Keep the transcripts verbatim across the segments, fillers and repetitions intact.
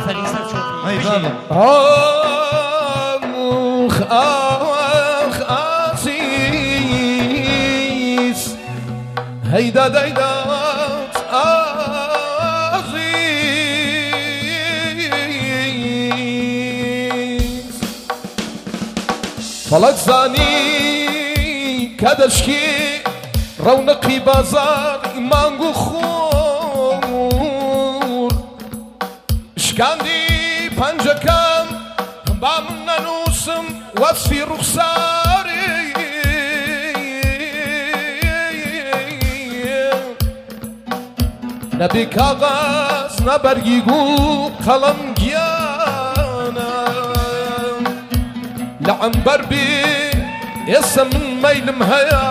آفرین سەرچۆپی ئەی بابە آخ آخ عزیز هەیدا دەیدات عزیز فەڵک زانی کە دەشکی ڕەونەقی بازار مانگ و خۆر شکاندی پەنجەکەم با من نەنووسم وەسفی ڕوخساری نەبێ کاغاز نەبەرگی گوڵ قەڵەم گیانە لە عەمبەر بێ ئێستا من مەیلم هەیە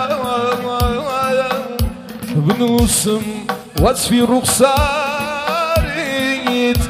بنووسم وەسفی ڕوخساریت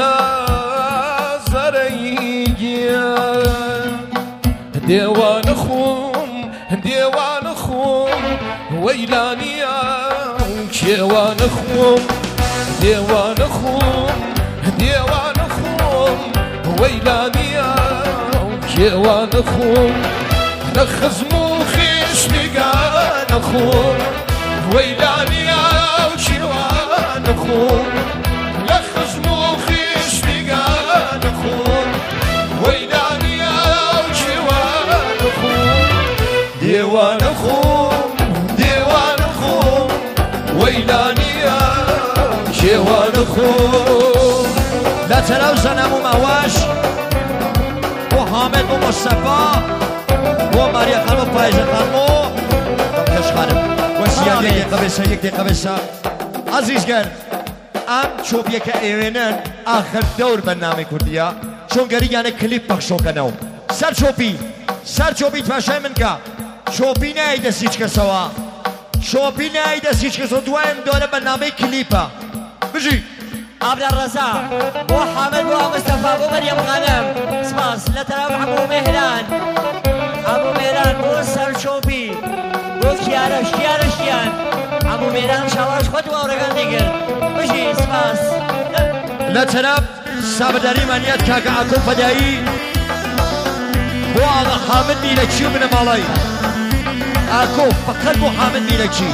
نازەرەی گیان دێوانە خۆم دێوانە خۆم وەیلانیە کێوانە خۆم دێوانە خۆم دێوانە خۆم وەیلانیە کێوانە خۆم لە خزم و خێشتگانە خۆم وەیلانیە کێوانە خۆم لە خزم و خێشتگانە خۆم وەیلانیە کێوانە خۆم دێوانە خۆم دێوانە خۆم وەیلانیە کێوانە خۆم لە تەرەو زەنەم و مەواش بۆ حامد بۆ مۆستەفا بۆ ماریە خانم و پاییزە خانم و کەش خانم وەسییان یەک دقیقە بێسە یەک دقیقە بێسە عەزیزگەر ئەم چۆپیەکە ئێوێنن ئاخر دەور بەرنامەی کوردیە چۆن گەریگانە کلیپ پەخشۆکەنەوە سەر چۆپی سەر چۆپی پاشای من کە چۆپی نایی دەست هیچ کەسەوە چۆپی نایی دەست هیچ کەسەوە دوایەم دۆرە بەرنامەی کلیپە بژی عەبدەڕەزا بۆ حامد بۆ مستەفا بۆ مەریەم خانم سپاس لە تەرەف عەموو مێهران عەموو مێهران بۆ سەرچۆپی بۆ کیارەش کیارەشیان عەموو مێهران شاواش خۆت واوڕەکان دەگرت بژی سپاس لە تەرەف سابەداریمانیەت کاکە ئاکۆ فەدایی بۆ ئاغا حامد میرەکی و بنەماڵی ئاکۆ فەقەت بۆ حامد میرەکی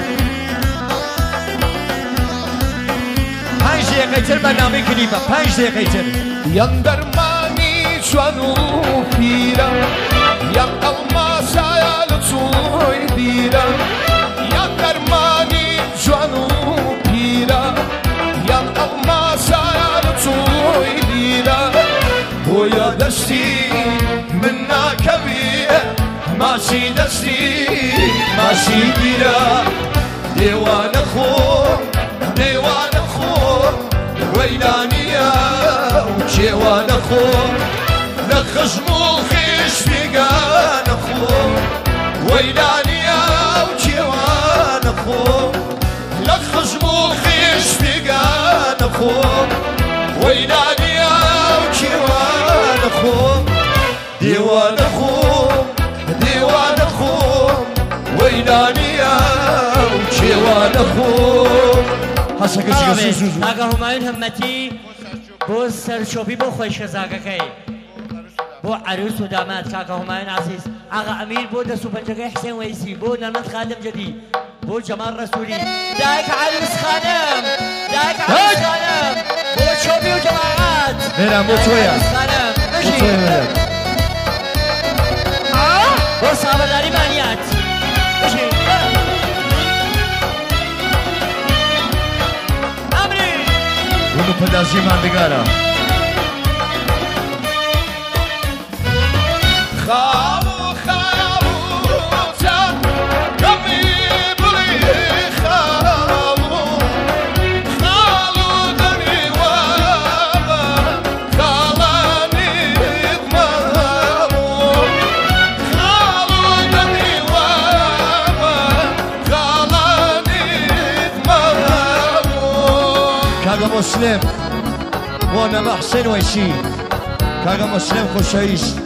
پنج دقیقەی تر بەرنامەی کلیپە پنج دقیقەی تر یان دەرمانی جوان و پیرە یان ئەڵماسایە لە چۆی بیرە یان دەرمانی جوان و پیرە یان ئەڵماسایە لە چۆی بیرە بۆیە دەستی من ناکەوێ ماسی دەستی ماسی بیرە دێوانە خۆم دێوانە خۆم وەیلانیە کێوانە خۆم لە خزم و خێشتگانە خۆم وەیلانیە کێوانە خۆم لە خزم و خێشتگانە خۆم وەیلانیە کێوانە خۆم دێوانە خۆم دێوانە خۆم وەیلانیە کێوانە خۆم ئاگا هومایون هەمەتی بۆ سەرچۆپی بۆ خۆی شەزاگەکەی بۆ عروس و داماد کاکە هومایون عزیز ئاغا ئەمیر بۆ دەست و پەنجەکەی حسێن وەیسی بۆ نەرمەند خادم جەدی بۆ جەمال ڕەسوولی دایک عروس خانم دایک عروس خانم بۆ چۆپی و جەماعات مێران بۆ تۆیە بژی بۆ سابەداری مانیات بژی ونو پەدازی ماندگارە خاڵ و خاڵوچان کەمی بڵی خاڵ و خاڵ و دەمی وابە خاڵانیت ماڵ و خاڵ و دەمی وابە خاڵانیت ماڵ کاکە مسلم بۆ نەمە حسێن وەیسی کاکە مسلم خۆشەویست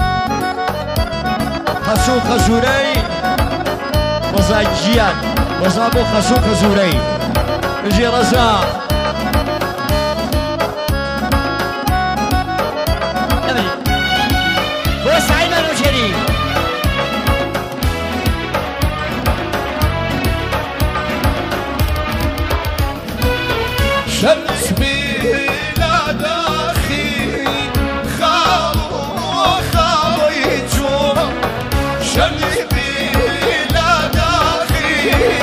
خەسوو خەزوورەی ڕەزای گیان ڕەزا بۆ خەسوو خەزوورەی بژی ڕەزا شمس بلاداخي خالو خالي جوا شمس بلاداخي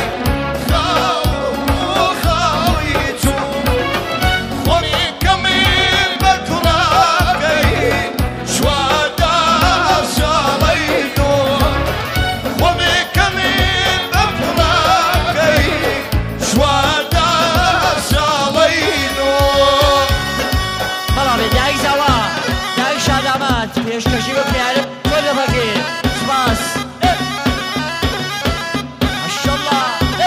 خالو خالي جوا خوري كميل بكراكي شوادا شاليدو خوري كميل بكراكي شوادا شاليدو بەڵام دایک زاوا دایک شادامات پێشکەشی بە پیارم تۆ لە بەگیر سپاس ماشەڵڵا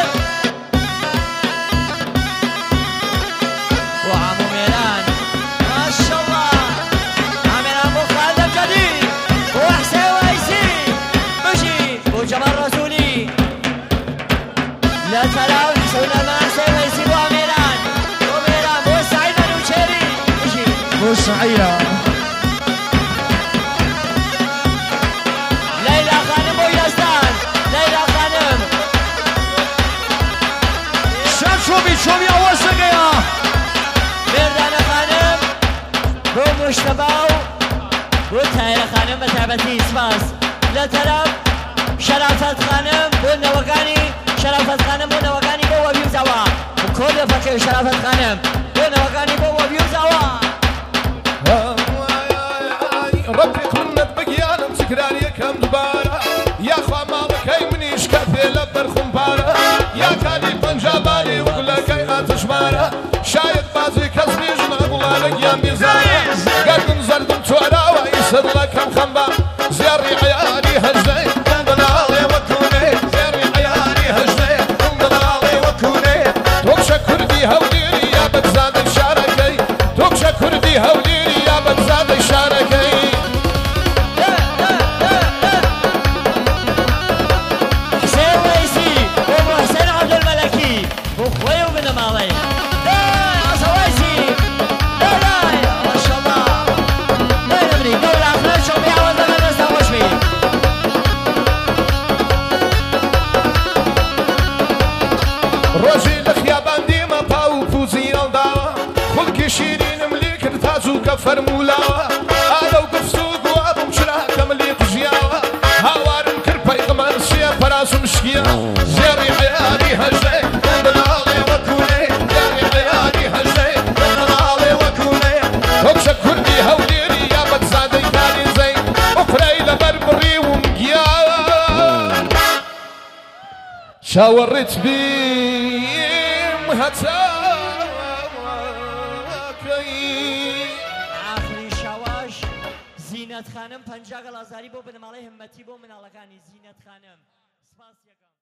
بۆ عەموو مێران ماشەڵڵا عامێران بۆ خالدە جەدید بۆ حسێن وایسی بژی بۆ جەمال ڕەسوولی لە تەلاو سەونەما حسێن وایسی بۆ عامێران بۆ مێران بۆ سعید مەنوچێری بژی بۆ سعیدە لەیلا خانم بۆ یەزدان لەیلا خانم شەر چۆبی چۆبی ئەوەسەکەیە مێردانە خانم بۆ مشتەبا و بۆ تایرە خانم بە تایبەتی سپاس لە تەرەف شەرافەت خانم بۆ نەوەکانی شەرافەت خانم بۆ نەوەکانی بۆ وەبی و زاوا کۆ لە فەکەی شەرافەت خانم بۆ نەوەکانی بۆ وەبی و زاوا ڕەفیق منت بگیانم تکراریەکەم دووبارە یاخوا ماڵەکەی منیش کەفێ لە بەرخومپارە یا کالی پەنجابانی وەگلەکەی ئاتژمارە شاید بازی کەس بێژنە گوڵانە گیان بیزانە گەردم زەردم چۆراوە ئیسەدڵەکەم خەمبا زێڕی عەیاری هەژدەی دڵدڵاڵێ وەکوونێ زێڕی عەیاری هەژدەی دڵدڵاڵێ وەکوونێ تۆکشە کوردی هەولێری یا بەگزادەی شارەکەی تۆکشە کوردی هەولێری یا بەگزادەی شارەکەی حسێن وایسی بۆ محسێن عەبدولمەلەکی بۆ خۆی و بنەماڵەی ئاسە وایسی لای ماشەڵڵا لای نەبری دەور ئاخرە چۆبی ئاوەندەکە دەستا خۆش بی ڕۆژی لە خیابان دیمە پاو و پوزی هەڵداوە خوڵکی شیرینم لێ کرد تاجووکە فەرمولاوە ئالەو گفتوگو ئابم چراکەم لێ قژیاوە هاوارم کرد پەیغەمبەر شیە پەراسم شکیە زێڕی عەیاری هەژدەی دڵدڵاڵێ وەکوونێ زێڕی عەیاری هەژدەی دڵدڵاڵێ وەکوونێ تۆکشە کوردی هەولێری یا بەگزادەی کاریزەی ئوفرەی لەبەر بڕیوم گیاوە چاوەڕێت بیم هەتاکەی ئاخری شەواش زینەت خانم پەنجا گەڵازاری بۆ بنەماڵەی همەتی بۆ مناڵەکانی زینەت خانم سپاس یەکەم